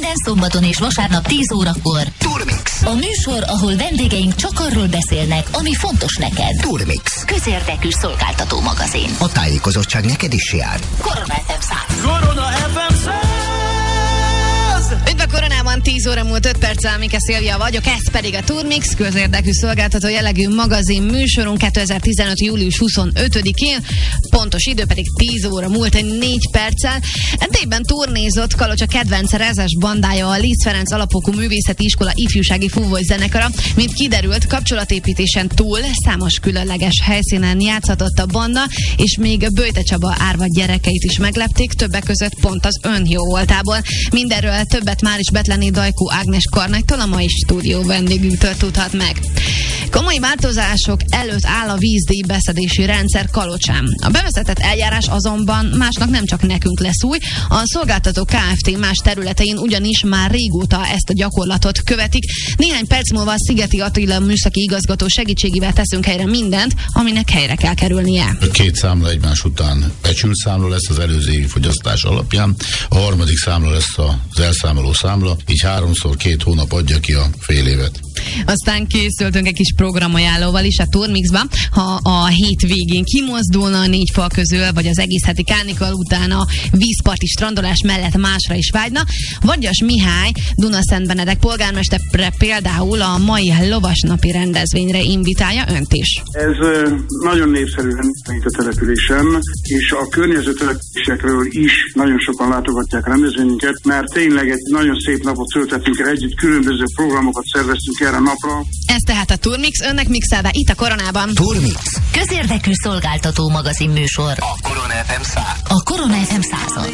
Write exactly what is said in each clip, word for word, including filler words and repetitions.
Minden szombaton és vasárnap tíz órakor Turmix. A műsor, ahol vendégeink csak arról beszélnek, ami fontos neked. Turmix. Közérdekű szolgáltató magazin. A tájékozottság neked is jár. Korona ef em száz. Korona ef em száz. Üdv a Koronában, tíz óra múlt öt perccel, Mike Szilvia vagyok, ez pedig a Turmix, közérdekű szolgáltató jellegű magazin műsorunk kétezer-tizenöt. július huszonötödikén, pontos idő pedig tíz óra múlt négy perccel. Edében turnézott Kalocsa kedvenc rezes bandája, a Liszt Ferenc Alapfokú Művészeti Iskola ifjúsági fúvós zenekara. Mint kiderült, kapcsolatépítésen túl számos különleges helyszínen játszhatott a banda, és még Böjte Csaba árva gyerekeit is meglepték, többek között pont az ön jó voltából. Mindenről többet már is Betleni Dajkó Ágnes Karnagytól, a mai stúdió vendégünktől tudhat meg. Komoly változások előtt áll a vízdíj beszedési rendszer Kalocsán. A bevezetett eljárás azonban másnak, nem csak nekünk lesz új. A szolgáltató Kft. Más területein ugyanis már régóta ezt a gyakorlatot követik. Néhány perc múlva a Szigeti Attila műszaki igazgató segítségével teszünk helyre mindent, aminek helyre kell kerülnie. Két számla egymás után becsült számla lesz az előző évi fogyasztás alapján, a harmadik számla lesz az elszámoló számla, így háromszor két hónap adja ki a fél évet. Aztán készültünk egy kis programajánlóval is a Turmixba. Ha a hét végén kimozdulna a négy fal közül, vagy az egész heti kánikal után a vízparti strandolás mellett másra is vágyna, Vargyas Mihály Dunaszentbenedek polgármestere például a mai lovasnapi rendezvényre invitálja önt is. Ez nagyon népszerű rendezvény a településen, és a környező településekről is nagyon sokan látogatják rendezvényünket, mert tényleg egy nagyon szép napot töltettünk el együtt, különböző programokat szerveztünk erre a napra. Ez tehát a Turmix, önnek mixelve itt a Koronában. Turmix. Közérdekű szolgáltató magazin műsor. A Korona ef em száz. A Korona ef em százon.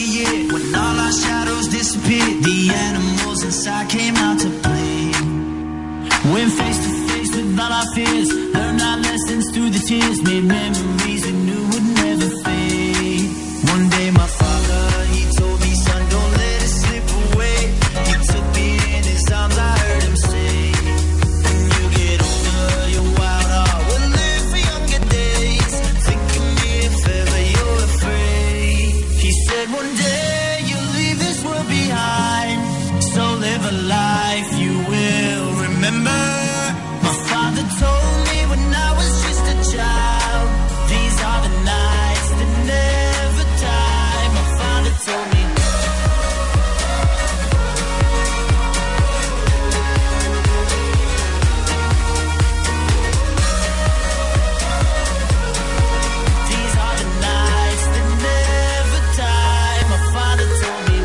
When face to face with all our fears, learned our lessons through the tears, made memories we knew would never fade. One day my father, he told me, son, don't let it slip away. He took me in his arms, I heard him say, when you get older, your wild heart will live for younger days. Think of me if ever you're afraid. He said one day you'll leave this world behind, so live a life you will remember. My father told me when I was just a child, these are the nights that never die. My father told me. These are the nights that never die. My father told me.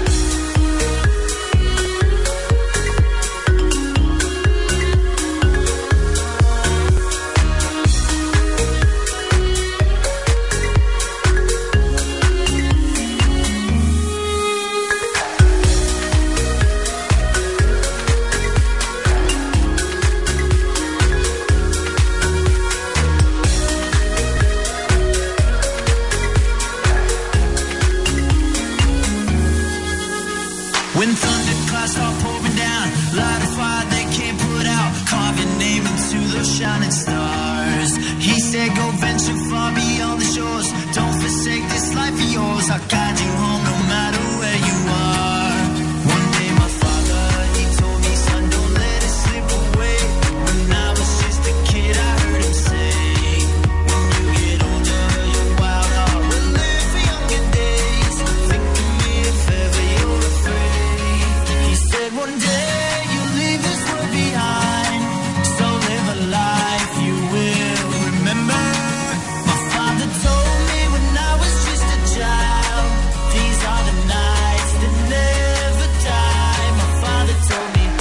When thunderclouds start pouring down, light a fire they can't put out, carve your name into those shining stars. He said go venture far beyond the shores, don't forsake this life of yours, I'll guide you home no matter where you are. One day my father, he told me, son, don't let it slip away. When I was just a kid I heard him say, when you get older your wild heart will live for younger days. Think of me if ever you're afraid. He said one day you'll leave this world behind, so live a life you will remember. My father told me when I was just a child, these are the nights that never die. My father told me.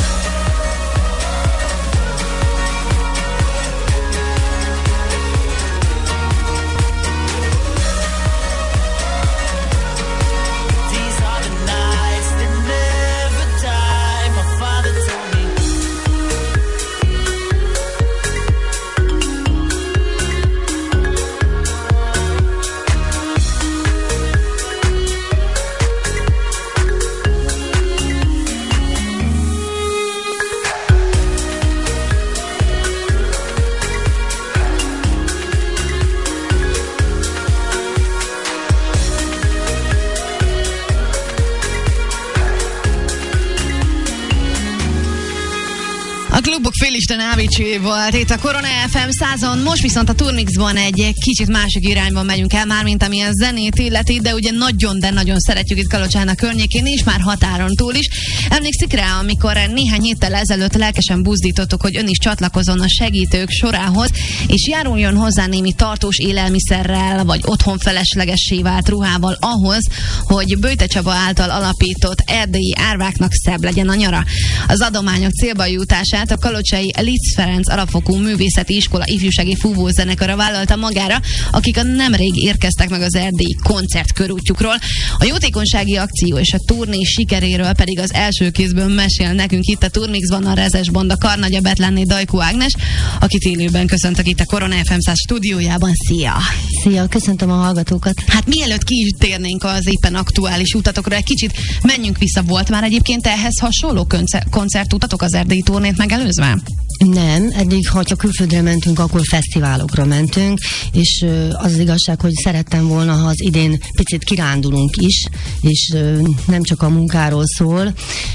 These are the nights that never die. My father Lubok Félisten Ávicsi volt itt a Korona ef em százon, most viszont a Turmixban egy kicsit másik irányban megyünk el, már mint ami a zenét illeti, de ugye nagyon, de nagyon szeretjük itt Kalocsán a környékén is, már határon túl is. Emlékszik rá, amikor néhány héttel ezelőtt lelkesen buzdítottuk, hogy ön is csatlakozzon a segítők sorához, és járuljon hozzá némi tartós élelmiszerrel, vagy otthon feleslegessé vált ruhával ahhoz, hogy Böjte Csaba által alapított erdélyi árváknak szebb legyen a nyara. Az adományok célba jutását a kalocsai Liszt Ferenc alapfokú művészeti iskola ifjúsági fúvózenekara vállalta magára, akik a nemrég érkeztek meg az erdélyi koncertkörútjukról. A jótékonysági akció és a turné sikeréről pedig az első kézből mesél nekünk itt a Turmixban a Rezes Banda karnagya Betlenné Dajkó Ágnes, akit élőben köszöntök itt a Korona ef em száz stúdiójában. Szia! Szia, köszöntöm a hallgatókat! Hát mielőtt ki is térnénk az éppen aktuális utatokra, egy kicsit menjünk vissza. Volt már egyébként ehhez hasonló koncertutatok az erdélyi turnét megelőzve? Nem, eddig, ha csak külföldre mentünk, akkor fesztiválokra mentünk, és az az igazság, hogy szerettem volna, ha az idén picit kirándulunk is, és nem csak a munkáról szól.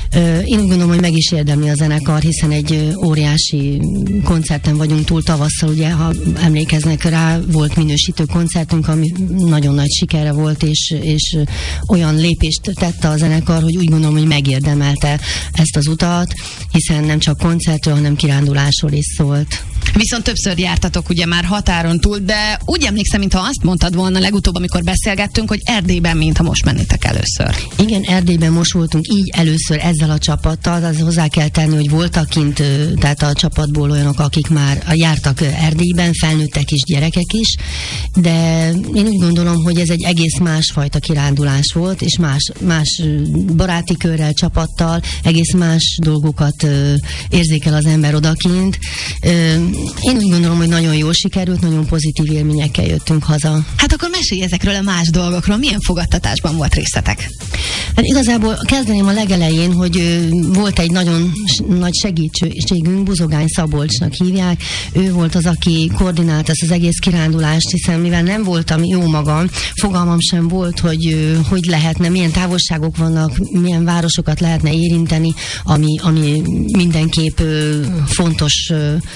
Én úgy gondolom, hogy meg is érdemli a zenekar, hiszen egy óriási koncerten vagyunk túl tavasszal, ugye, ha emlékeznek rá, volt minősítő koncertünk, ami nagyon nagy sikerre volt, és, és olyan lépést tette a zenekar, hogy úgy gondolom, hogy megérdemelte ezt az utat, hiszen nem csak koncertről, hanem kirándulásról is szólt. Viszont többször jártatok ugye már határon túl, de úgy emlékszem, mintha azt mondtad volna legutóbb, amikor beszélgettünk, hogy Erdélyben, mintha most mennétek először. Igen, Erdélyben most voltunk így először ezzel a csapattal, az hozzá kell tenni, hogy voltak kint, tehát a csapatból olyanok, akik már jártak Erdélyben, felnőttek is, gyerekek is, de én úgy gondolom, hogy ez egy egész másfajta kirándulás volt, és más, más baráti körrel, csapattal, egész más dolgokat érzékel az ember odakint. Én úgy gondolom, hogy nagyon jól sikerült, nagyon pozitív élményekkel jöttünk haza. Hát akkor mesélj ezekről a más dolgokról. Milyen fogadtatásban volt részletek? Hát igazából kezdeném a legelején, hogy volt egy nagyon nagy segítségünk, Buzogány Szabolcsnak hívják. Ő volt az, aki koordinált ezt az egész kirándulást, hiszen mivel nem voltam jó magam, fogalmam sem volt, hogy hogy lehetne, milyen távolságok vannak, milyen városokat lehetne érinteni, ami, ami mindenképp fontos,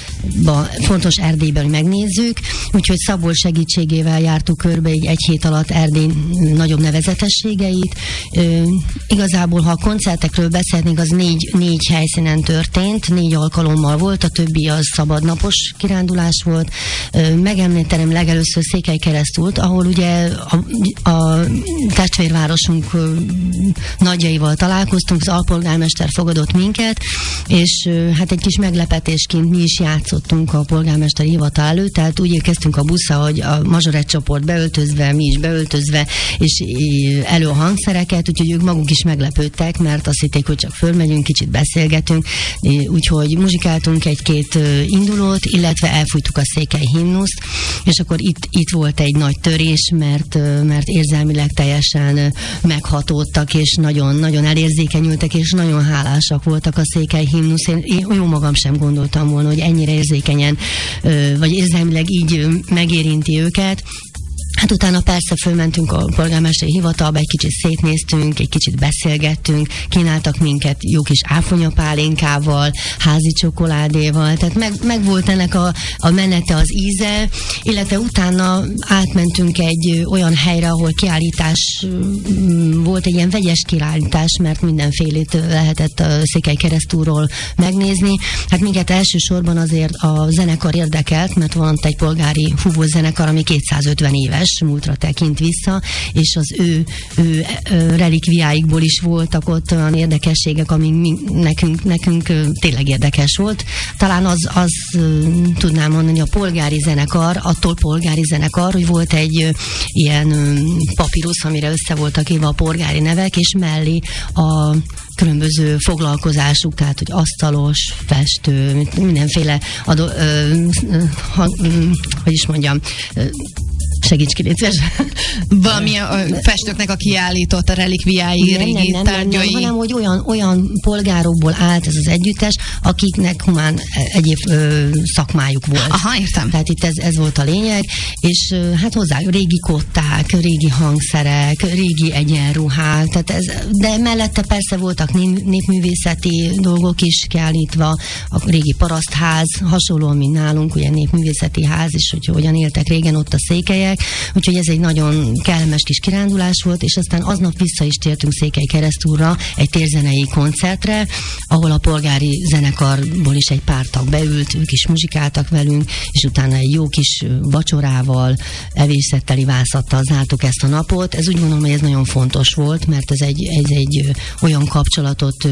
fontos Erdélyben, hogy megnézzük. Úgyhogy Szabolcs segítségével jártuk körbe egy, egy hét alatt Erdély nagyobb nevezetességeit. Ö, igazából, ha a koncertekről beszélnénk, az négy, négy helyszínen történt, négy alkalommal volt, a többi az szabadnapos kirándulás volt. Ö, megemlítenem legelőször Székelykeresztúrt, ahol ugye a, a testvérvárosunk ö, nagyjaival találkoztunk, az alpolgármester fogadott minket, és ö, hát egy kis meglepetésként mi is játszottunk a polgármesteri hivatal előtt, tehát úgy érkeztünk a buszra, hogy a mazsorett csoport beöltözve, mi is beöltözve, és elő a hangszereket, úgyhogy ők maguk is meglepődtek, mert azt hitték, hogy csak fölmegyünk, kicsit beszélgetünk, úgyhogy muzsikáltunk egy-két indulót, illetve elfújtuk a székely himnuszt, és akkor itt, itt volt egy nagy törés, mert, mert érzelmileg teljesen meghatódtak, és nagyon, nagyon elérzékenyültek, és nagyon hálásak voltak a székely himnusz. Én, én jó magam sem gondoltam volna, hogy ennyire érzékenyen, vagy érzelmileg így megérinti őket. Hát utána persze fölmentünk a polgármesteri hivatalba, egy kicsit szétnéztünk, egy kicsit beszélgettünk, kínáltak minket jó kis áfonyapálinkával, házi csokoládéval, tehát meg, meg volt ennek a, a menete, az íze, illetve utána átmentünk egy olyan helyre, ahol kiállítás volt, egy ilyen vegyes kiállítás, mert mindenfélét lehetett a Székelykeresztúrról megnézni. Hát minket elsősorban azért a zenekar érdekelt, mert van egy polgári fúvózenekar, ami kétszázötven éves, múltra tekint vissza, és az ő, ő, ő relikviáikból is voltak ott olyan érdekességek, ami mi, nekünk, nekünk tényleg érdekes volt. Talán az, az tudnám mondani, a polgári zenekar, attól polgári zenekar, hogy volt egy ilyen papírusz, amire össze voltak írva a polgári nevek, és mellé a különböző foglalkozásuk, tehát, hogy asztalos, festő, mindenféle adó, ö, ha, hogy is mondjam, ö, segíts ki, légy szíves. Valami a festőknek a kiállított a relikviái, nem, régi nem, nem, tárgyai. Nem, hanem, hogy olyan, olyan polgárokból állt ez az együttes, akiknek humán egyéb ö, szakmájuk volt. Aha, értem. Tehát itt ez, ez volt a lényeg, és ö, hát hozzá régi kották, régi hangszerek, régi egyenruhák, tehát ez, de mellette persze voltak népművészeti dolgok is kiállítva, a régi parasztház, hasonlóan, mint nálunk, ugye népművészeti ház is, hogy hogyan éltek régen ott a székelyek, úgyhogy ez egy nagyon kellemes kis kirándulás volt, és aztán aznap vissza is tértünk Székelykeresztúrra egy térzenei koncertre, ahol a polgári zenekarból is egy pár tag beült, ők is muzsikáltak velünk, és utána egy jó kis vacsorával, evészetteli vászattal zártuk ezt a napot. Ez úgy gondolom, hogy ez nagyon fontos volt, mert ez egy, ez egy olyan kapcsolatot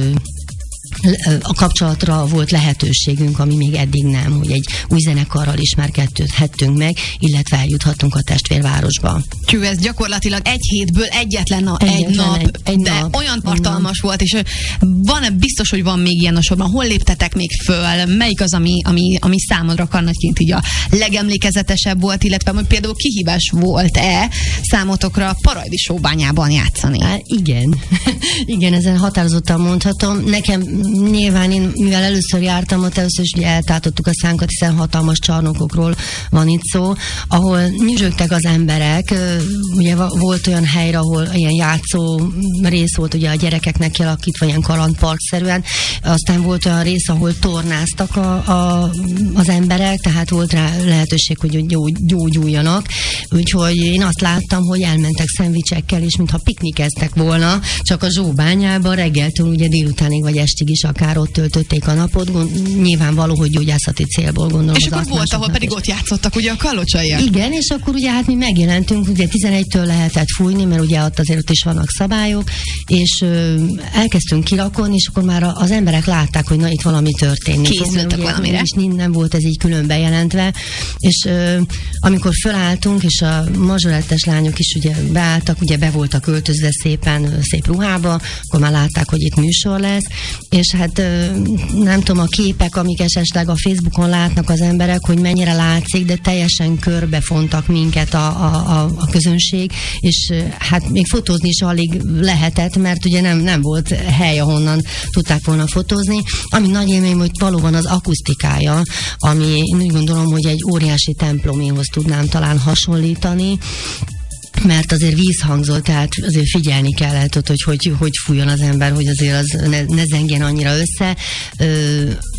a kapcsolatra volt lehetőségünk, ami még eddig nem, hogy egy új zenekarral ismerkedhettünk meg, illetve eljuthattunk a testvérvárosba. Cső, ez gyakorlatilag egy hétből egyetlen, na, egyetlen egy nap, egy, egy de nap. olyan tartalmas volt, és van-e biztos, hogy van még ilyen a sorban? Hol léptetek még föl? Melyik az, ami, ami, ami számodra kannagyként így a legemlékezetesebb volt, illetve hogy például kihívás volt-e számotokra Parajdi Sóbányában játszani? Há, igen. Igen, ezen határozottan mondhatom. Nekem nyilván én, mivel először jártam, ott először is ugye eltátottuk a szánkat, hiszen hatalmas csarnokokról van itt szó, ahol nyüzsögtek az emberek. Ugye volt olyan helyre, ahol ilyen játszó rész volt ugye a gyerekeknek kialakítva, ilyen kalandparkszerűen. Aztán volt olyan rész, ahol tornáztak a, a, az emberek, tehát volt rá lehetőség, hogy gyógy, gyógyuljanak. Úgyhogy én azt láttam, hogy elmentek szendvicsekkel, és mintha piknikeztek volna, csak a Zsóbányában reggeltől ugye délutánig vagy estig is akár ott töltötték a napot, gond, nyilvánvaló, hogy gyógyászati célból gondolom. És akkor volt, ahol pedig is ott játszottak ugye a kallocsaiak. Igen, és akkor ugye hát mi megjelentünk, ugye tizenegytől lehetett fújni, mert ugye ott azért ott is vannak szabályok, és ö, elkezdtünk kirakni, és akkor már az emberek látták, hogy na itt valami történik. Készültek valamire. És nem volt ez így külön bejelentve, és ö, amikor fölálltunk, és a mazsorettes lányok is ugye beálltak, ugye be voltak öltözve szépen, szép ruhába, akkor már látták, hogy itt műsor lesz, és hát nem tudom, a képek, amik esetleg a Facebookon látnak az emberek, hogy mennyire látszik, de teljesen körbefontak minket a, a, a, a közönség, és hát még fotózni is alig lehetett, mert ugye nem, nem volt hely, ahonnan tudták volna fotózni. Ami nagy élmény, hogy valóban az akusztikája, ami én úgy gondolom, hogy egy óriási temploméhoz tudnám talán hasonlítani, mert azért vízhangzott, tehát azért figyelni kellett ott, hogy hogy, hogy fújjon az ember, hogy azért az ne, ne zengjen annyira össze. Ö,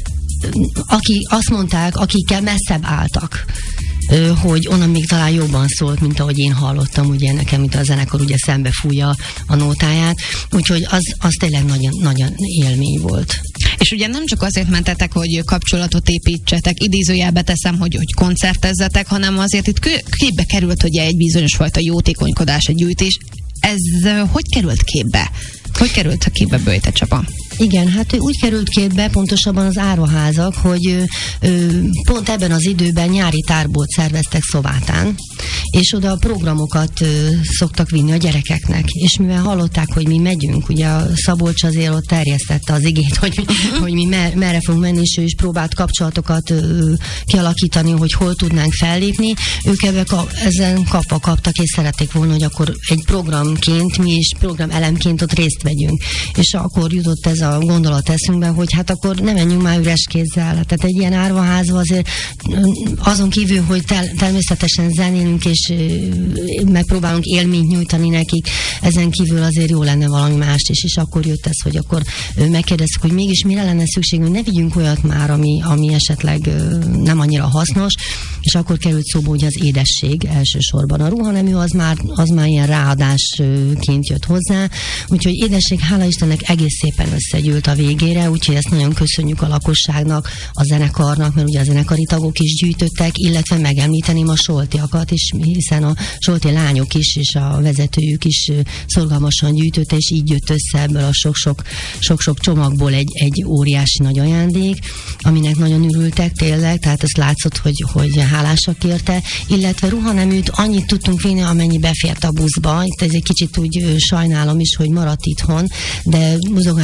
aki, azt mondták, akikkel messzebb álltak, ö, hogy onnan még talán jobban szólt, mint ahogy én hallottam, ugye nekem, mint a zenekar ugye szembe fújja a nótáját, úgyhogy az, az tényleg nagyon, nagyon élmény volt. És ugye nem csak azért mentetek, hogy kapcsolatot építsetek, idézőjelbe teszem, hogy, hogy koncertezzetek, hanem azért itt képbe került ugye egy bizonyos fajta jótékonykodás, egy gyűjtés. Ez hogy került képbe? Hogy került a képbe Böjte Csaba? Igen, hát úgy került képbe, pontosabban az árvaházak, hogy ö, pont ebben az időben nyári tárbót szerveztek Szovátán, és oda a programokat ö, szoktak vinni a gyerekeknek, és mivel hallották, hogy mi megyünk, ugye a Szabolcs azért ott terjesztette az igét, hogy, hogy mi mer, merre fogunk menni, és ő is próbált kapcsolatokat ö, kialakítani, hogy hol tudnánk fellépni. Ők ebbe ka, ezen kapva kaptak, és szerették volna, hogy akkor egy programként, mi is programelemként ott részt vegyünk. És akkor jutott ez a gondolat eszünkben, hogy hát akkor ne menjünk már üres kézzel. Tehát egy ilyen árvaházba azért azon kívül, hogy tel- természetesen zenélünk és megpróbálunk élményt nyújtani nekik, ezen kívül azért jó lenne valami mást is, és akkor jött ez, hogy akkor megkérdezzük, hogy mégis mire lenne szükségünk, ne vigyünk olyat már, ami, ami esetleg nem annyira hasznos, és akkor került szóba, hogy az édesség elsősorban. A ruhanemű az már, az már ilyen ráadásként jött hozzá, úgyhogy édesség, hála Istennek, egész szépen összegyűlt a végére, úgyhogy ezt nagyon köszönjük a lakosságnak, a zenekarnak, mert ugye a zenekari tagok is gyűjtöttek, illetve megemlíteném a soltiakat is, hiszen a solti lányok is, és a vezetőjük is szorgalmasan gyűjtötte, és így jött össze ebből a sok-sok, sok-sok csomagból egy, egy óriási nagy ajándék, aminek nagyon örültek tényleg, tehát ezt látszott, hogy, hogy hálásak érte, illetve ruhaneműt annyit tudtunk vinni, amennyi befért a buszba. Itt ez egy kicsit úgy sajnálom is, hogy maradt itthon, de Buzogány Szabolcs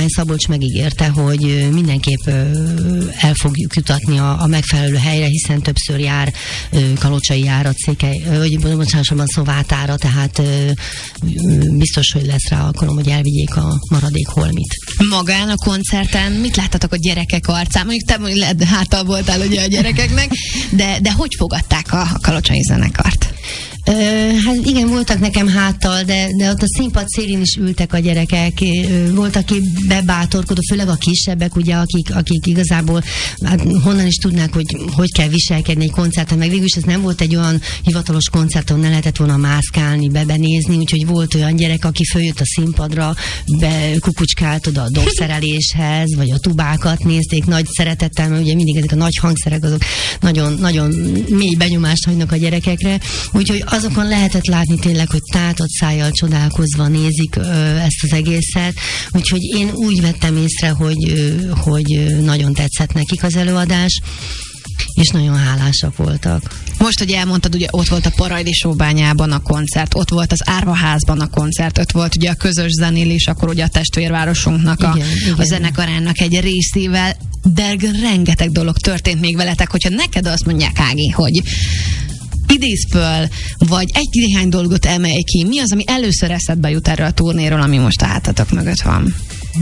Szabolcs megígérte, hogy mindenképp el fogjuk jutatni a, a megfelelő helyre, hiszen többször jár kalocsai járat, Székely, vagy bocsánatban Szovátára, tehát biztos, hogy lesz rá alkalom, hogy elvigyék a maradék holmit. Magán a koncerten mit láttatok a gyerekek arcán? Mondjuk te mondjuk lehet, háttal voltál ugye a gyerekeknek, de, de hogy fogadták a, a kalocsai zenekart? Ö, hát igen, voltak nekem háttal, de, de ott a színpad szélén is ültek a gyerekek. Volt, aki bebátorkodott, főleg a kisebbek, ugye, akik, akik igazából hát honnan is tudnák, hogy hogy kell viselkedni egy koncerten, meg végülis ez nem volt egy olyan hivatalos koncert, ahol ne lehetett volna mászkálni, bebenézni, úgyhogy volt olyan gyerek, aki följött a színpadra, bekukucskált oda a dobszereléshez, vagy a tubákat nézték nagy szeretettel, mert ugye mindig ezek a nagy hangszerek azok nagyon, nagyon mély benyomást hagynak a gyerekekre, úgyhogy azokon lehetett látni tényleg, hogy tátott szájjal csodálkozva nézik ö, ezt az egészet, úgyhogy én úgy vettem észre, hogy, ö, hogy nagyon tetszett nekik az előadás, és nagyon hálásak voltak. Most, hogy elmondtad, ugye ott volt a Parajdi Sóbányában a koncert, ott volt az Árvaházban a koncert, ott volt ugye a közös zenélés, akkor ugye a testvérvárosunknak a, igen, igen. a zenekarának egy részével, de rengeteg dolog történt még veletek, hogyha neked azt mondják, Ági, hogy idéz föl, vagy egy-néhány dolgot emelj ki. Mi az, ami először eszedbe jut erről a turnéról, ami most a hátatok mögött van?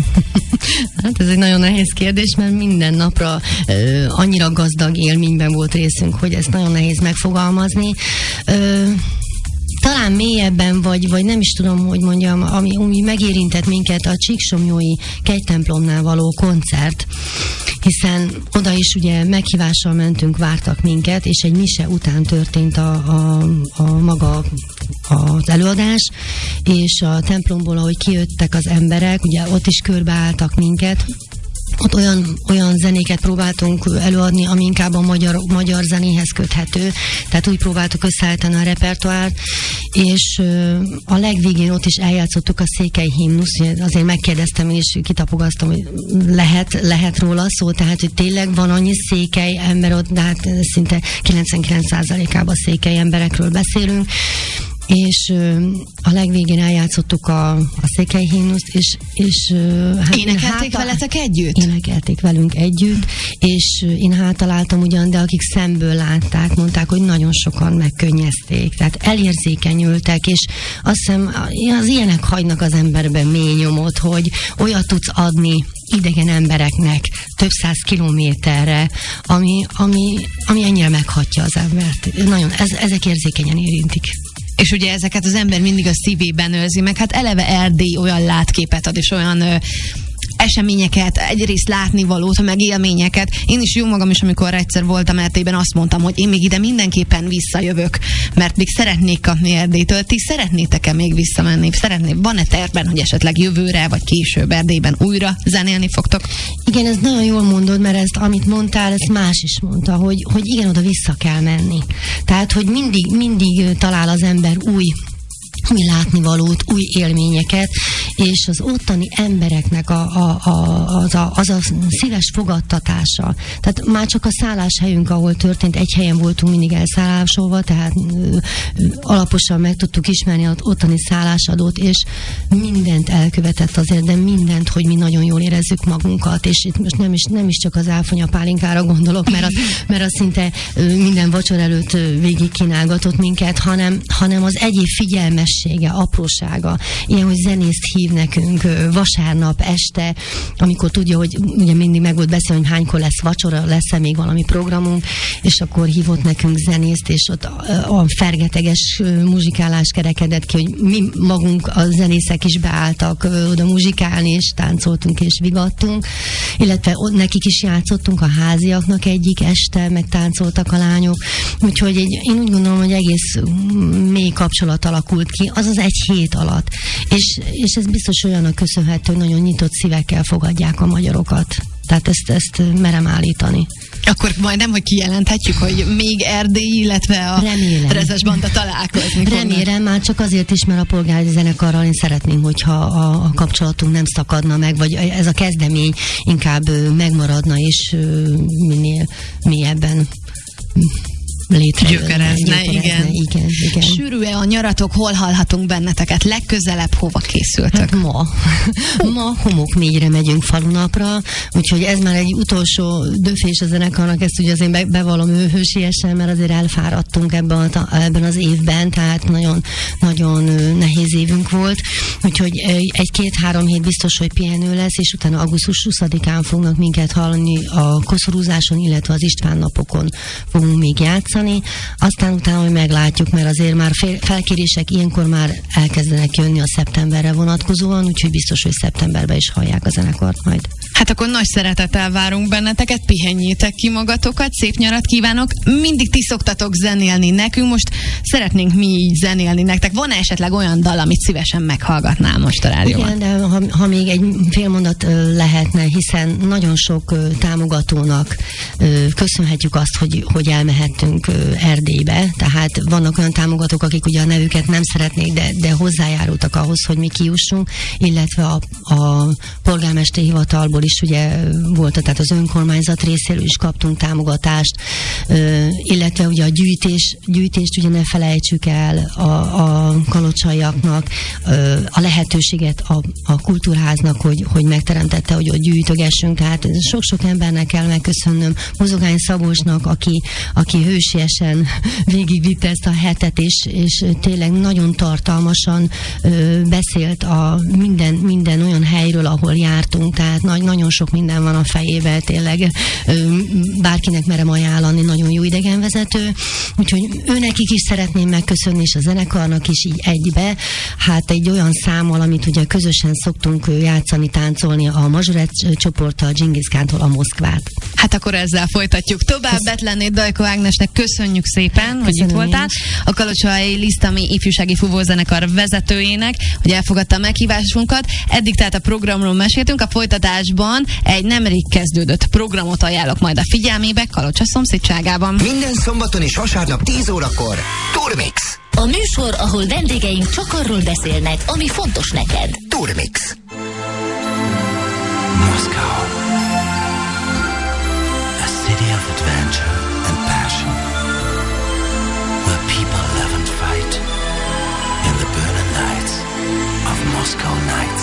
Hát ez egy nagyon nehéz kérdés, mert minden napra ö, annyira gazdag élményben volt részünk, hogy ezt nagyon nehéz megfogalmazni. Ö, Talán mélyebben, vagy, vagy nem is tudom, hogy mondjam, ami, ami megérintett minket a Csíksomlyói kegytemplomnál való koncert, hiszen oda is ugye meghívással mentünk, vártak minket, és egy mise után történt a, a, a maga az előadás, és a templomból, ahogy kijöttek az emberek, ugye ott is körbeálltak minket, ott olyan, olyan zenéket próbáltunk előadni, ami inkább a magyar, magyar zenéhez köthető, tehát úgy próbáltuk összeállítani a repertoárt, és a legvégén ott is eljátszottuk a székely himnusz, azért megkérdeztem és kitapogaztam, hogy lehet, lehet róla szó, tehát hogy tényleg van annyi székely ember ott, de hát szinte kilencvenkilenc százalékában székely emberekről beszélünk, és a legvégén eljátszottuk a, a székely himnuszt, és, és hát énekelték hát, veletek együtt? Énekelték velünk együtt, és én hátaláltam ugyan, de akik szemből látták, mondták, hogy nagyon sokan megkönnyezték, tehát elérzékenyültek, és azt hiszem, az ilyenek hagynak az emberben mély nyomot, hogy olyat tudsz adni idegen embereknek több száz kilométerre, ami, ami, ami ennyire meghatja az embert. Nagyon, ez, ezek érzékenyen érintik. És ugye ezeket az ember mindig a szívében őrzi, meg hát eleve Erdély olyan látképet ad, és olyan ö, eseményeket, egyrészt látnivalót, meg élményeket. Én is jó magam is, amikor egyszer voltam Erdélyben, azt mondtam, hogy én még ide mindenképpen visszajövök, mert még szeretnék kapni Erdélytől. Ti szeretnétek-e még visszamenni? Szeretné, van-e tervben, hogy esetleg jövőre, vagy később Erdélyben újra zenélni fogtok? Igen, ez nagyon jól mondod, mert ezt, amit mondtál, ezt más is mondta, hogy, hogy igen, oda vissza kell menni. Tehát, hogy mindig, mindig talál az ember új új látnivalót, új élményeket, és az ottani embereknek a, a, a, az, a, az a szíves fogadtatása. Tehát már csak a szálláshelyünk, ahol történt, egy helyen voltunk mindig elszállásolva, tehát ö, alaposan meg tudtuk ismerni az ottani szállásadót, és mindent elkövetett azért, de mindent, hogy mi nagyon jól érezzük magunkat, és itt most nem is, nem is csak az áfonya pálinkára gondolok, mert az, mert az szinte ö, minden vacsor előtt ö, végig kínálgatott minket, hanem, hanem az egyéb figyelmes aprósága, ilyen, hogy zenészt hív nekünk vasárnap este, amikor tudja, hogy ugye mindig meg volt beszélni, hogy hánykor lesz vacsora, lesz-e még valami programunk, és akkor hívott nekünk zenészt, és ott a fergeteges muzsikálás kerekedett ki, hogy mi magunk a zenészek is beálltak oda muzsikálni, és táncoltunk, és vigattunk, illetve nekik is játszottunk, a háziaknak egyik este, meg táncoltak a lányok, úgyhogy egy, én úgy gondolom, hogy egész mély kapcsolat alakult ki, az az egy hét alatt. És, és ez biztos olyannak köszönhető, hogy nagyon nyitott szívekkel fogadják a magyarokat. Tehát ezt, ezt merem állítani. Akkor majdnem, hogy kijelenthetjük, hogy még Erdély, illetve a Remélem. Rezes Banda találkozni Remélem, fognak. Már csak azért is, mert a polgári zenekarral én szeretném, hogyha a, a kapcsolatunk nem szakadna meg, vagy ez a kezdemény inkább megmaradna, és minél mélyebben létrejönne. Gyökerezne, igen. igen, igen. Sűrű-e a nyaratok, hol hallhatunk benneteket? Legközelebb hova készültök? Hát ma. Ma Homokmégyre megyünk falunapra, úgyhogy ez már egy utolsó döfés a zenekarnak, ezt ugye azért be, bevallom hősiesen, mert azért elfáradtunk ebben, a, ebben az évben, tehát nagyon, nagyon nehéz évünk volt, úgyhogy egy-két-három hét biztos, hogy pihenő lesz, és utána augusztus huszadikán fognak minket hallani a koszorúzáson, illetve az István napokon fogunk még játszani, aztán utána, hogy meglátjuk, mert azért már fél, felkérések ilyenkor már elkezdenek jönni a szeptemberre vonatkozóan, úgyhogy biztos, hogy szeptemberben is hallják a zenekart majd. Hát akkor nagy szeretettel várunk benneteket, pihenjétek ki magatokat, szép nyarat kívánok. Mindig ti szoktatok zenélni nekünk, most szeretnénk mi így zenélni nektek. Van esetleg olyan dal, amit szívesen meghallgatnál most a rádióban? Igen, de ha, ha még egy fél mondat lehetne, hiszen nagyon sok támogatónak köszönhetjük azt, hogy, hogy elmehettünk Erdélybe, tehát vannak olyan támogatók, akik ugye a nevüket nem szeretnék, de, de hozzájárultak ahhoz, hogy mi kijussunk, illetve a, a polgármesteri hivatalból is ugye volt, tehát az önkormányzat részéről is kaptunk támogatást, illetve ugye a gyűjtés, gyűjtést ugye ne felejtsük el a, a kalocsaiaknak, a lehetőséget a, a kultúrháznak, hogy, hogy megteremtette, hogy ott gyűjtögessünk, tehát sok-sok embernek kell megköszönnöm, Bozogány Szabolcsnak, aki, aki hősiesen végigvitte ezt a hetet, és, és tényleg nagyon tartalmasan ö, beszélt a minden, minden olyan helyről, ahol jártunk, tehát nagy, nagyon sok minden van a fejében, tényleg ö, bárkinek merem ajánlani, nagyon jó idegenvezető, úgyhogy őnekik is szeretném megköszönni, és a zenekarnak is így egybe, hát egy olyan számmal, amit ugye közösen szoktunk játszani, táncolni a Mazsoret csoporttal, Dzsingisz Kántól a Moszkvát. Hát akkor ezzel folytatjuk tovább. Betlenné Dajko Ágnesnek köszönjük szépen, Köszönöm hogy itt voltál. A Kalocsai Lisztami ifjúsági fúvózenekar vezetőjének, hogy elfogadta a meghívásunkat. Eddig tehát a programról meséltünk, a folytatásban egy nemrég kezdődött programot ajánlok majd a figyelmébe Kalocsa szomszédságában. Minden szombaton és vasárnap tíz órakor Turmix. A műsor, ahol vendégeink csak arról beszélnek, ami fontos neked. Turmix. Moscow, a city of adventure and passion, where people live and fight in the burning lights of Moscow nights.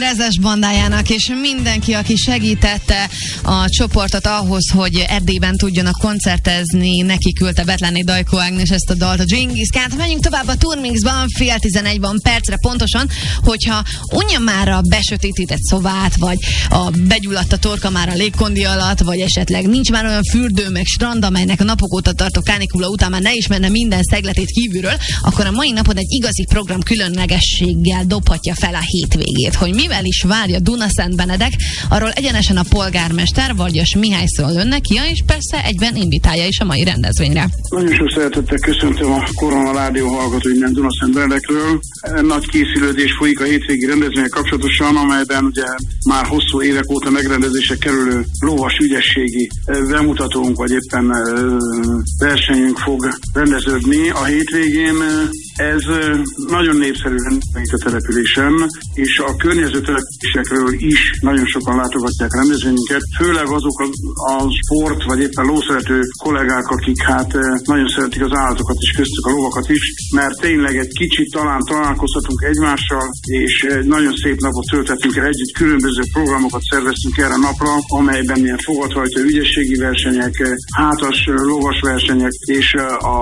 Rezes bandájának, és mindenki, aki segítette a csoportot ahhoz, hogy Erdélyben tudjanak koncertezni, neki küldte Betláné Dajkó Ágnes ezt a dalt, a Dzsingiszkát. Menjünk tovább a Turmixban, fél tizenegy van percre pontosan, hogyha unja már a besötétített szobát, vagy a begyulladt a torka már a légkondi alatt, vagy esetleg nincs már olyan fürdő, meg strand, amelynek a napok óta tartó kánikula után már ne ismerne minden szegletét kívülről, akkor a mai napon egy igazi program különlegességgel dobhatja fel a hétvégét. Hogy mivel is várja Dunaszent Benedek, arról egyenesen a polgármester Vargyas Mihály szól önnek, ja, és persze egyben invitálja is a mai rendezvényre. Nagyon sok szeretettel köszöntöm a Korona Rádió hallgató innen Dunaszent Benedekről. Nagy készülődés folyik a hétvégi rendezvények kapcsolatosan, amelyben ugye már hosszú évek óta megrendezésre kerülő lovas ügyességi bemutatónk, vagy éppen versenyünk fog rendeződni a hétvégén. Ez nagyon népszerű rendezvény a településen, és a környező településekről is nagyon sokan látogatják a rendezvényünket, főleg azok a, a sport, vagy éppen lószerető kollégák, akik hát nagyon szeretik az állatokat is, köztük a lovakat is, mert tényleg egy kicsit talán találkozhatunk egymással, és egy nagyon szép napot töltettünk el együtt, különböző programokat szerveztünk erre a napra, amelyben ilyen fogadhajtó ügyességi versenyek, hátas lovas versenyek, és a,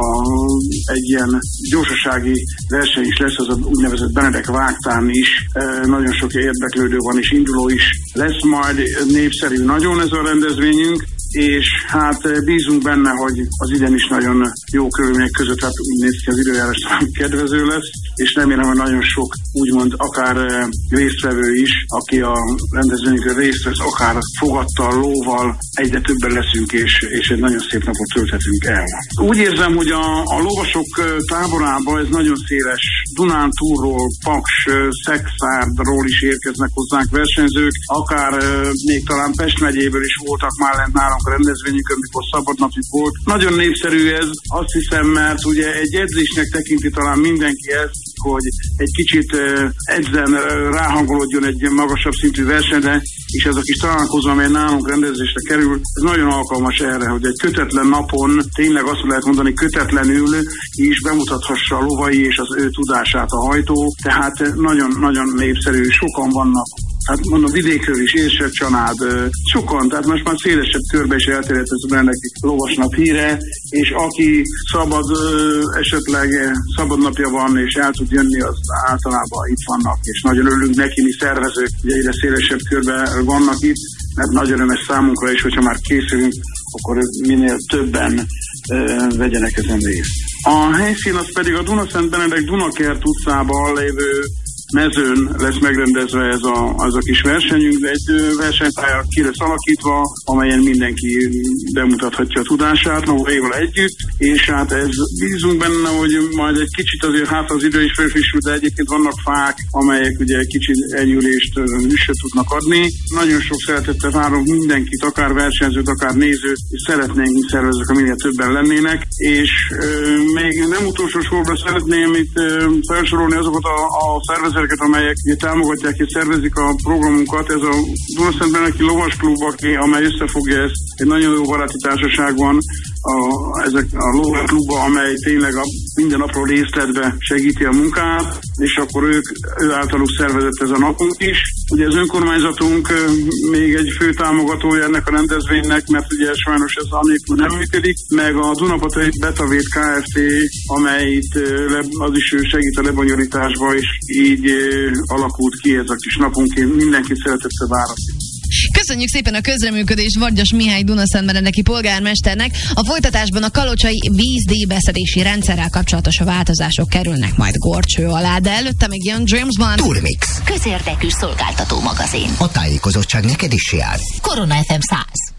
egy ilyen gyorsaság verseny is lesz, az a úgynevezett Benedek vágtán is. E, nagyon sok érdeklődő van, és induló is lesz majd. Népszerű nagyon ez a rendezvényünk, és hát bízunk benne, hogy az idén is nagyon jó körülmények között, hát úgy néz ki az időjárás kedvező lesz, és remélem, hogy nagyon sok úgymond akár résztvevő is, aki a rendezvényükön részt vesz, akár fogattal, lóval, egyre többen leszünk, és, és egy nagyon szép napot tölthetünk el. Úgy érzem, hogy a, a lovasok táborában ez nagyon széles. Dunántúlról, Paks, Szexárdról is érkeznek hozzánk versenyzők, akár még talán Pest megyéből is voltak már lent nálunk a rendezvényükön, mikor szabadnapjuk volt. Nagyon népszerű ez, azt hiszem, mert ugye egy edzésnek tekinti talán mindenki ezt, hogy egy kicsit edzen, ráhangolódjon egy magasabb szintű versenyre, és ez a kis találkozó, amely nálunk rendezésre kerül, ez nagyon alkalmas erre, hogy egy kötetlen napon, tényleg azt lehet mondani, kötetlenül is bemutathassa a lovai és az ő tudását a hajtó, tehát nagyon-nagyon népszerű, sokan vannak. Hát mondom, vidékről is, Érsek-Csanád, sokan, tehát most már szélesebb körbe is elterjedt ez a Benedeki lovasnap híre, és aki szabad, esetleg szabad napja van, és el tud jönni, az általában itt vannak, és nagyon örülünk neki, mi szervezők, ugye egyre szélesebb körben vannak itt, mert nagy öröm számunkra is, hogyha már készülünk, akkor minél többen uh, vegyenek ezen részt. A helyszín az pedig a Dunaszent Benedek Dunakert utcában lévő mezőn lesz megrendezve ez a, az a kis versenyünk, de egy versenypálya ki lesz alakítva, amelyen mindenki bemutathatja a tudását magáéval együtt, és hát ez bízunk benne, hogy majd egy kicsit azért hát az idő is felfrissül, de egyébként vannak fák, amelyek ugye kicsit enyhülést, üssöt tudnak adni. Nagyon sok szeretettel várunk mindenkit, akár versenyzőt, akár nézőt, és szeretnénk, mi szervezők, ha minél többen lennének, és e, még nem utolsó sorban szeretném itt e, felsorolni azokat a, a szervezőket, amelyek ugye támogatják és szervezik a programunkat. Ez a Dunaszent Benedeki Lovas Klub, aki, amely összefogja ezt, egy nagyon jó baráti társaság van a, ezek a Lovas Klubba, amely tényleg a minden apró részletbe segíti a munkát, és akkor ők, ő általuk szervezett ez a napunk is. Ugye az önkormányzatunk még egy fő támogatója ennek a rendezvénynek, mert ugye sajnos ez anélkül nem működik, meg a Dunapatai Betavét Kft., amely itt az is segít a lebonyolításba, és így alakult ki ez a kis napunk. Én mindenkit szeretettel várok. Köszönjük szépen a közreműködést Vargyas Mihály Dunaszent Benedeki polgármesternek. A folytatásban a kalocsai vízdíjbeszedési rendszerrel kapcsolatos változások kerülnek majd górcső alá, de előtte még jön James Bond. Turmix. Közérdekű szolgáltató magazin. A tájékozottság neked is jár. Korona ef em száz.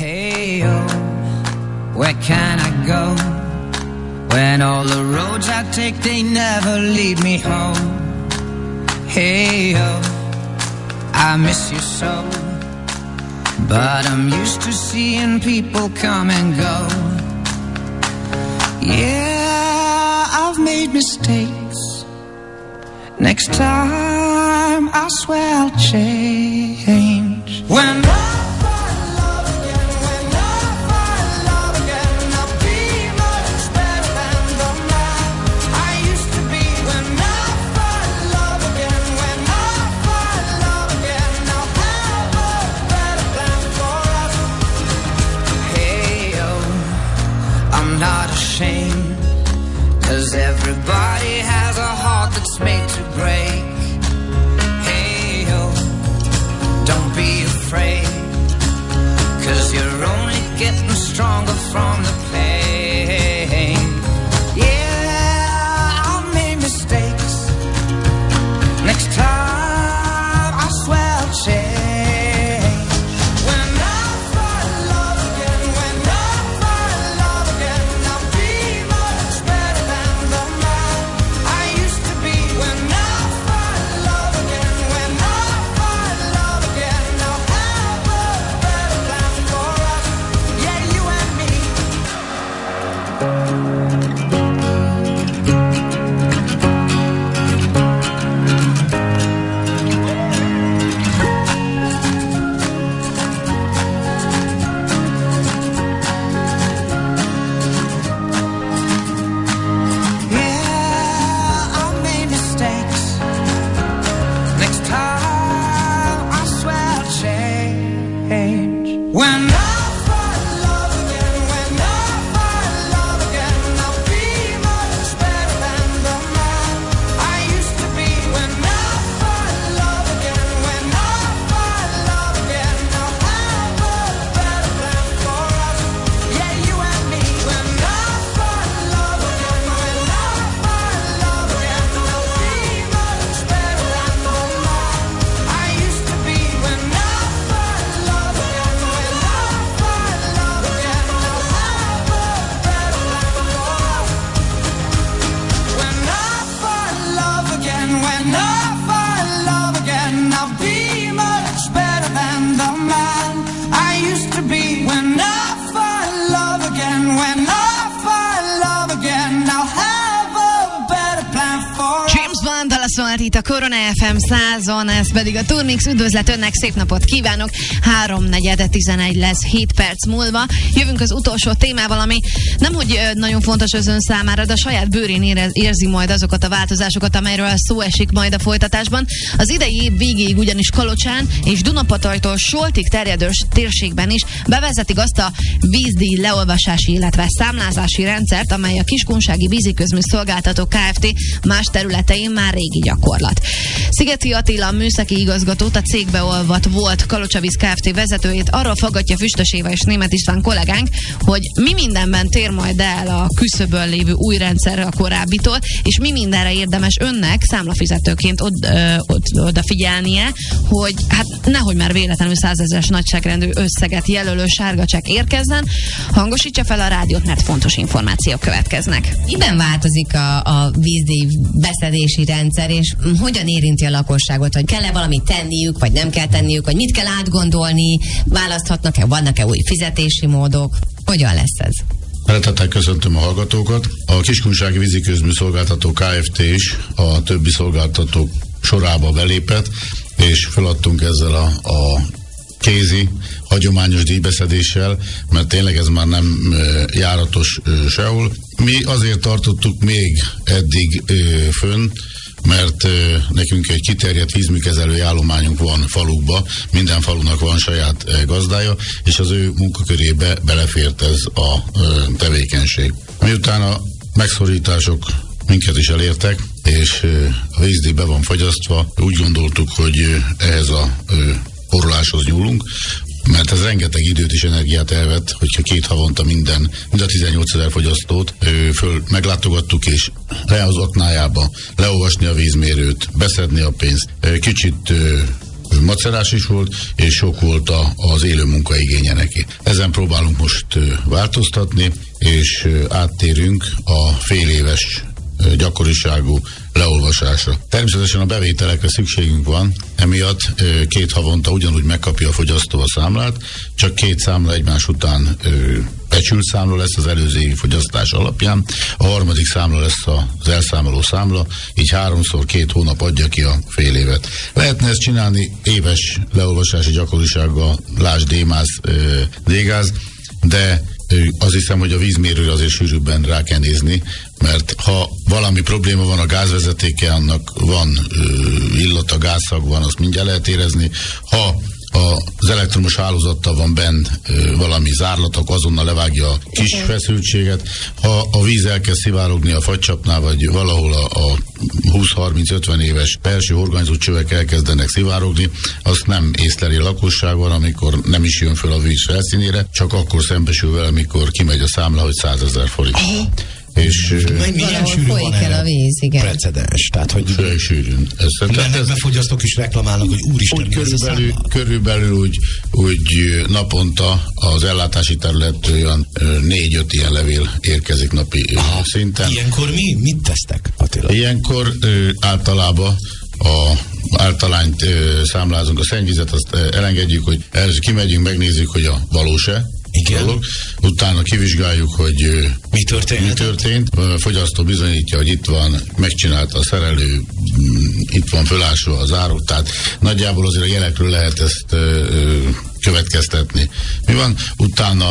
Hey yo, where can I go? When all the roads I take, they never lead me home. Hey yo, I miss you so, but I'm used to seeing people come and go. Yeah, I've made mistakes. Next time I swear I'll change. When I itt a Korona ef em százon, ez pedig a Turmix. Üdvözlet önnek, szép napot kívánok! háromnegyed tizenegy lesz hét perc múlva. Jövünk az utolsó témával, ami nemhogy nagyon fontos az ön számára, de a saját bőrén érez, érzi majd azokat a változásokat, amelyről szó esik majd a folytatásban. Az idei év végéig ugyanis Kalocsán és Dunapatajtól Soltig terjedő térségben is bevezetik azt a vízdíj leolvasási, illetve számlázási rendszert, amely a Kiskunsági Víziközmű Szolgáltató Kft. Más területein már régi gyakorlat. Szigeti Attila műszaki igazgatót, a cégbe olvat volt Kalocsavíz Kft. Vezetőjét arról faggatja Füstös Éva és Németh István kollégánk, hogy mi mindenben tér majd el a küszöbön lévő új rendszer a korábbitól, és mi mindenre érdemes önnek számlafizetőként od, ö, od, odafigyelnie, hogy hát nehogy már véletlenül százezeres nagyságrendű összeget jelölő sárga csekk érkezzen. Hangosítsa fel a rádiót, mert fontos információk következnek. Miben változik a, a vízdíj beszedési rendszer, és hogyan érinti a lakosságot, hogy kell-e valamit tenniük, vagy nem kell tenniük, vagy mit kell átgondolni, választhatnak-e, vannak-e új fizetési módok, hogyan lesz ez? Szeretettel köszöntöm a hallgatókat. A Kiskunsági Víziközmű Szolgáltató Kft. Is a többi szolgáltatók sorába belépett, és feladtunk ezzel a, a kézi, hagyományos díjbeszedéssel, mert tényleg ez már nem e, járatos e, sehol. Mi azért tartottuk még eddig e, fönn, mert e, nekünk egy kiterjedt vízműkezelői állományunk van falukba, minden falunak van saját e, gazdája, és az ő munkakörébe belefért ez a e, tevékenység. Miután a megszorítások minket is elértek, és e, a vízdíj be van fogyasztva, úgy gondoltuk, hogy e, ehhez a e, orroláshoz nyúlunk, mert ez rengeteg időt és energiát elvett, hogyha két havonta minden, mind a tizennyolcezer fogyasztót ö, föl meglátogattuk, és le az aknájába, leolvasni a vízmérőt, beszedni a pénzt. Ö, kicsit ö, macerás is volt, és sok volt a, az élő munkaigénye neki. Ezen próbálunk most ö, változtatni, és ö, áttérünk a fél éves ö, gyakoriságú leolvasásra. Természetesen a bevételekre szükségünk van, emiatt ö, két havonta ugyanúgy megkapja a fogyasztó a számlát, csak két számla egymás után ö, becsült számla lesz az előző évi fogyasztás alapján, a harmadik számla lesz az elszámoló számla, így háromszor két hónap adja ki a fél évet. Lehetne ezt csinálni éves leolvasási gyakorisággal, lásd Démász, ö, Dégáz, de azt hiszem, hogy a vízmérőre azért sűrűbben rá kell nézni, mert ha valami probléma van a gázvezetékkel, annak van ö, illata, gázszag van, azt mindjárt lehet érezni. Ha az elektromos hálózattal van benn ö, valami zárlatok, azonnal levágja a kis feszültséget. Ha a víz elkezd szivárogni a fagycsapnál, vagy valahol a, a húsz-harminc-ötven éves belső horganyzó csövek elkezdenek szivárogni, azt nem észleli a lakosságban, amikor nem is jön föl a víz felszínére, csak akkor szembesül vele, amikor kimegy a számla, hogy százezer forint. Oh. És milyen sűrű van el a víz, igen. precedens? Tehát, hogy főleg sűrűn. Ennek befogyasztók is reklamálnak, hogy úristen, úgy körülbelül, körülbelül úgy, úgy naponta az ellátási terület olyan négy-öt ilyen levél érkezik napi Aha. szinten. Ilyenkor mi? Mit tesztek, Attila? Ilyenkor ö, általában a általányt ö, számlázunk, a szennyvizet azt ö, elengedjük, hogy először kimegyünk, megnézzük, hogy a valós-e. Igen. Dolog. Utána kivizsgáljuk, hogy mi történt. mi történt. A fogyasztó bizonyítja, hogy itt van, megcsinálta a szerelő, itt van fölásva az árok, tehát nagyjából azért a jelekről lehet ezt ö, következtetni. Mi van? Utána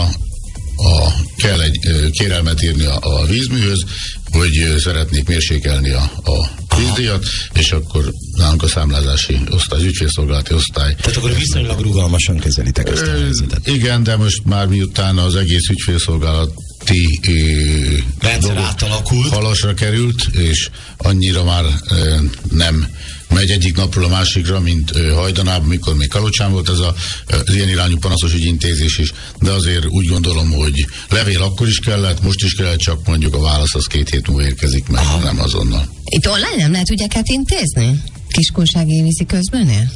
a, kell egy ö, kérelmet írni a, a vízműhöz, hogy ö, szeretnék mérsékelni a, a vízdíjat, és akkor nálunk a számlázási osztály, az ügyfélszolgálati osztály. Tehát akkor viszonylag rugalmasan kezelitek ezt a helyzetet. Igen, de most már miután az egész ügyfélszolgálati rendszer átalakult, halasra került, és annyira már ö, nem megy egyik napról a másikra, mint ö, hajdanában, mikor még Kalocsán volt ez a, az ilyen irányú panaszos ügyintézés is, de azért úgy gondolom, hogy levél akkor is kellett, most is kellett, csak mondjuk a válasz az két hét múlva érkezik meg, Aha. nem azonnal. Itt online nem lehet ügyeket intézni? Kiskunsági Víziközműnél?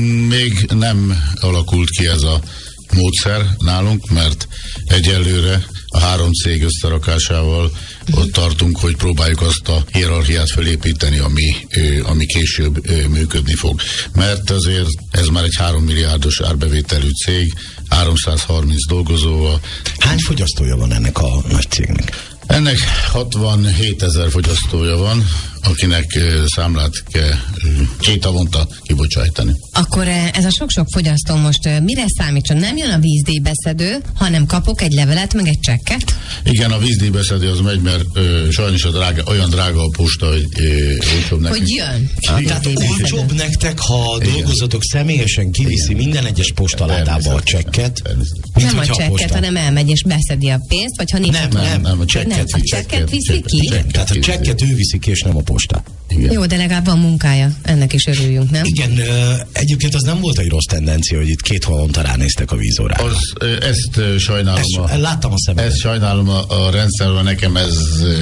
Még nem alakult ki ez a módszer nálunk, mert egyelőre a három cég összerakásával ott tartunk, hogy próbáljuk azt a hierarchiát felépíteni, ami, ami később működni fog. Mert azért ez már egy három milliárdos árbevételű cég, háromszázharminc dolgozóval. Hány fogyasztója van ennek a nagy cégnek? Ennek hatvanhét ezer fogyasztója van, akinek számlát kell két havonta kibocsájtani. Akkor ez a sok-sok fogyasztó most mire számítson? Nem jön a vízdíjbeszedő, hanem kapok egy levelet, meg egy csekket? Igen, a vízdíjbeszedő az megy, mert ö, sajnos a drága, olyan drága a posta, hogy ö, olcsóbb nekünk. Hogy jön? Tehát olcsóbb nektek, ha a dolgozatok személyesen kiviszi igen. minden egyes postaládába a csekket. Nem a csekket, hanem elmegy és beszedi a pénzt, vagy ha nincs. Nem, nem, nem, nem, a csekket, nem, a csekket viszi ki? Csekket, tehát a csekket ő viszi ki, és nem a posta. Igen. Jó, de legalább van munkája. Ennek is örüljünk, nem? Igen, egyébként az nem volt egy rossz tendencia, hogy itt két havonta ránéztek a vízórára. Az, ezt sajnálom. Ezt, a, láttam a szemedet. Ezt sajnálom a, a rendszerben, nekem ez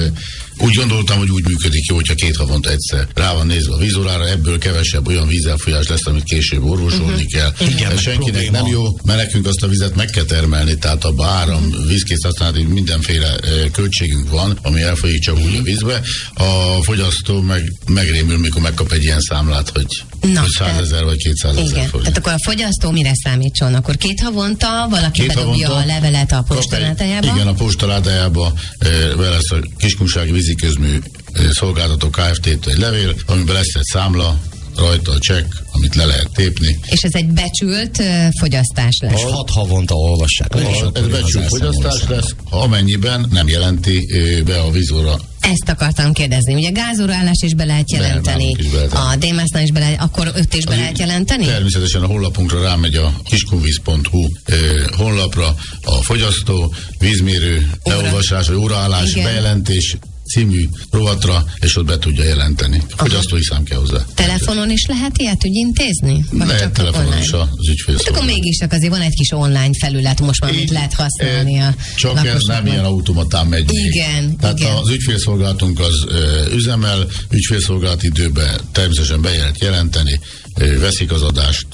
úgy gondoltam, hogy úgy működik jó, hogyha két havonta egyszer rá van nézve a vízórára, ebből kevesebb olyan vízelfolyás lesz, amit később orvosolni uh-huh. kell. Igen, ez senkinek probléma. Nem jó, mert nekünk azt a vizet meg kell termelni, tehát abban áram, uh-huh. vízkész használati mindenféle e, költségünk van, ami elfolyik csak úgy a vízbe. A fogyasztó meg megrémül, mikor megkap egy ilyen számlát, hogy százezer vagy kétszázezer forint. Tehát akkor a fogyasztó mire számítson? Akkor két havonta valaki két bedobja havonta, a levelet a postaládájába? Igen, a postaládájába e, be lesz a Kiskunsági Víziközmű Szolgáltató Kft-től egy levél, amiben lesz egy számla, rajta a csekk, amit le lehet tépni. És ez egy becsült uh, fogyasztás lesz. És hat havonta olvassák le. A, ez becsült fogyasztás lesz, amennyiben nem jelenti uh, be a vízóra. Ezt akartam kérdezni. Ugye gázóraállást is be lehet jelenteni, a Démásznál is be lehet, akkor öt is be az lehet jelenteni? Természetesen a honlapunkra rámegy a kiskunvíz.hu eh, honlapra a fogyasztó, vízmérő, leolvasás, vagy óraállás, igen. bejelentés című rovatra, és ott be tudja jelenteni. A fogyasztói szám kell hozzá. Telefonon is lehet ilyet ügyintézni? Lehet telefonon online? Is az ügyfélszolgálat. Akkor mégis csak azért van egy kis online felület most már, amit lehet használni a csak ez nem ilyen automatán megy. Igen, Tehát igen. az ügyfélszolgálatunk az ö, üzemel, ügyfélszolgálati időben természetesen be lehet jelenteni, ö, veszik az adást.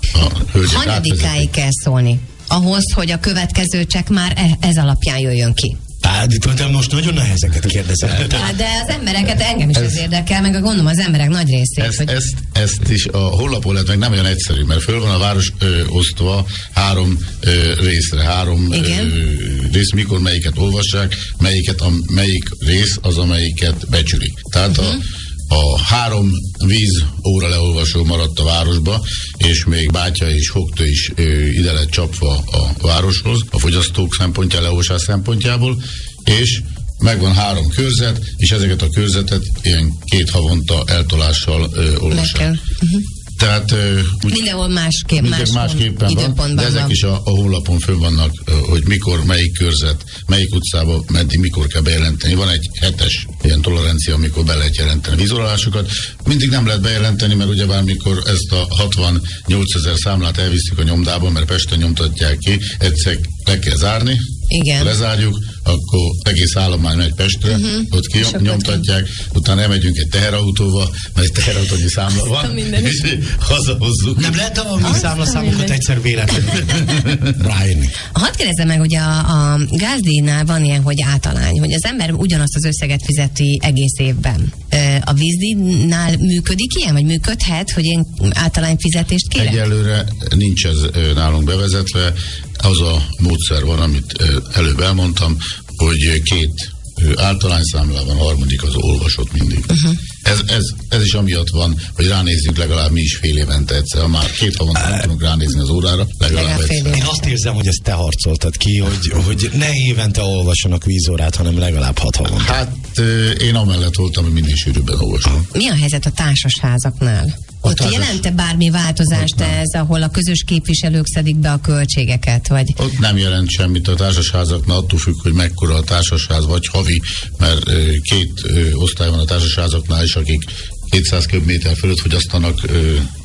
Hanyadikáig kell szólni? Ahhoz, hogy a következő csekk már ez alapján jöjjön ki. Hát itt most nagyon nehezeket kérdezel. Hát de az embereket engem is ez, ez érdekel, meg a gondolom az emberek nagy részét. Ezt, hogy... ezt, ezt is a honlapon lehet meg nem olyan egyszerű, mert föl van a város ö, osztva három ö, részre, három ö, rész, mikor melyiket olvassák, melyiket, a, melyik rész az, amelyiket becsülik. Tehát uh-huh. a A három víz óra leolvasó maradt a városba, és még bátya és fogtő is ö, ide lett csapva a városhoz, a fogyasztók szempontjából, leolvasás szempontjából, és megvan három körzet, és ezeket a körzetet ilyen két havonta eltolással ö, olvassák. Uh-huh. Tehát úgy, mindenhol másképp, más másképpen van, de ezek van. is a, a honlapon fönn vannak, hogy mikor, melyik körzet, melyik utcába, meddig, mikor kell bejelenteni. Van egy hetes ilyen tolerancia, amikor be lehet jelenteni vízolásokat. Mindig nem lehet bejelenteni, mert ugyebár mikor ezt a hatvannyolcezer számlát elviszik a nyomdába, mert Pesten nyomtatják ki, egyszer le kell zárni, igen. lezárjuk, akkor egész állomány megy Pestre, uh-huh. ott ki nyomtatják, utána elmegyünk egy teherautóval, mert egy teherautónyi számla van, és hazahozzuk. Nem lehet a mi számlaszámokat egyszer véletlenül ráírni. Hadd kérdezzem meg, hogy a, a gázdíjnál van ilyen, hogy általány, hogy az ember ugyanazt az összeget fizeti egész évben. A vízdíjnál működik ilyen, vagy működhet, hogy én általány fizetést kérek? Egyelőre nincs ez nálunk bevezetve. Az a módszer van, amit előbb elmondtam, hogy két általányszámlában, a harmadik az olvasott mindig. Uh-huh. Ez, ez, ez is amiatt van, hogy ránézzünk legalább mi is fél évente egyszer. Ha már két havonta nem tudunk ránézni az órára, legalább egyszer. Én azt érzem, hogy ezt te harcoltad ki, hogy, hogy ne évente olvassanak vízórát, hanem legalább hat havonta. Hát én amellett voltam, hogy mindig sűrűbben olvasom. Mi a helyzet a társasházaknál? Ott társas... jelente bármi változást ez, ahol a közös képviselők szedik be a költségeket? Vagy? Ott nem jelent semmit a társasházaknál, attól függ, hogy mekkora a társasház, vagy havi, mert két ö, osztály van a társasházaknál is, akik kétszáz köbméter fölött fogyasztanak ö,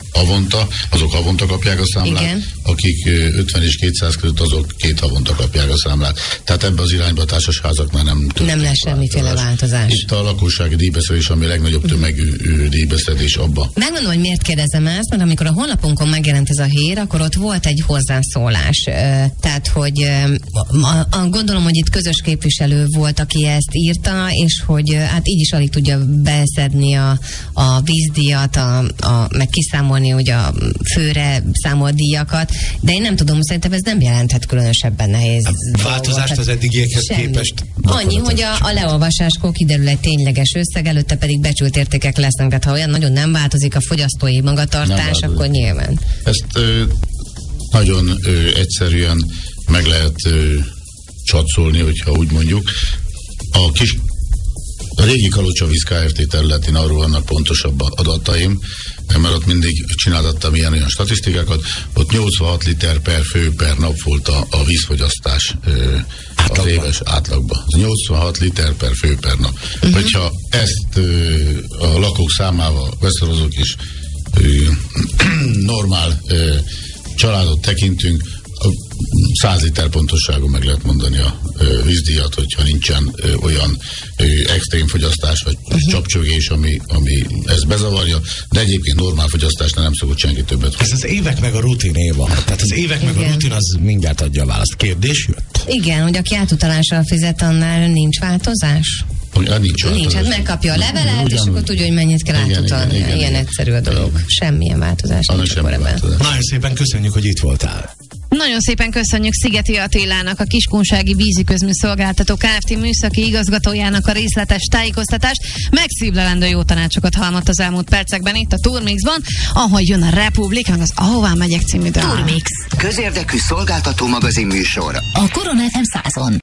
havonta, azok havonta kapják a számlát, igen. akik ötven és kétszáz között, azok két havonta kapják a számlát. Tehát ebbe az irányba a társasházaknál nem Nem lesz semmiféle változás. Itt a lakossági díjbeszedés, ami a legnagyobb tömegű ő, díjbeszedés abba. Megmondom, hogy miért kérdezem ezt, mert amikor a honlapunkon megjelent ez a hír, akkor ott volt egy hozzászólás. Tehát, hogy a, a, gondolom, hogy itt közös képviselő volt, aki ezt írta, és hogy hát így is alig tudja beszedni a, a vízdíjat, a, a, meg kiszámolni ugye a főre számolt díjakat, de én nem tudom, szerintem ez nem jelenthet különösebben nehéz. A változást az eddigiekhez semmi. képest? Annyi, hogy a, a leolvasáskor kiderül egy tényleges összeg, előtte pedig becsült értékek lesznek, tehát ha olyan nagyon nem változik a fogyasztói magatartás, akkor nyilván. Ezt ö, nagyon ö, egyszerűen meg lehet ö, csatszolni, hogyha úgy mondjuk. A kis a régi Kalocsavíz Kft. Területén arról vannak pontosabb adataim, mert ott mindig csináltattam ilyen-olyan statisztikákat, ott nyolcvanhat liter per fő per nap volt a, a vízfogyasztás ö, az éves átlagban. nyolcvanhat liter per fő per nap. Uh-huh. Hogyha ezt ö, a lakók számával beszorozok és ö, normál ö, családot tekintünk, száz liter pontosságon meg lehet mondani a ö, vízdíjat, hogyha nincsen ö, olyan ö, extrém fogyasztás, vagy uh-huh. csapcsögés, ami, ami ezt bezavarja, de egyébként normál fogyasztásnál nem szokott senki többet. Ez az évek meg a rutin éva. Tehát az évek igen. meg a rutin az mindjárt adja a választ. Kérdés jött? Igen, hogy aki átutalással fizet, annál nincs változás? Ja, nincs, nincs, hát megkapja a levelet, ugyanúgy, és akkor tudja, hogy mennyit kell igen, átutalni. Igen, igen, ilyen igen, egyszerű a dolog. Igen. Semmilyen változás Anna nincs akkor ebben. Nagyon szépen köszönjük, hogy itt voltál. Nagyon szépen köszönjük Szigeti Attilának, a Kiskunsági Víziközmű Szolgáltató Kft. Műszaki igazgatójának a részletes tájékoztatást, meg szívlelendő jó tanácsokat halmodt az elmúlt percekben itt a Turmixban, ahol jön a Republik, meg az Ahová megyek című dal. Turmix. Közérdekű szolgáltató magazin műsor. A Korona ef em százon.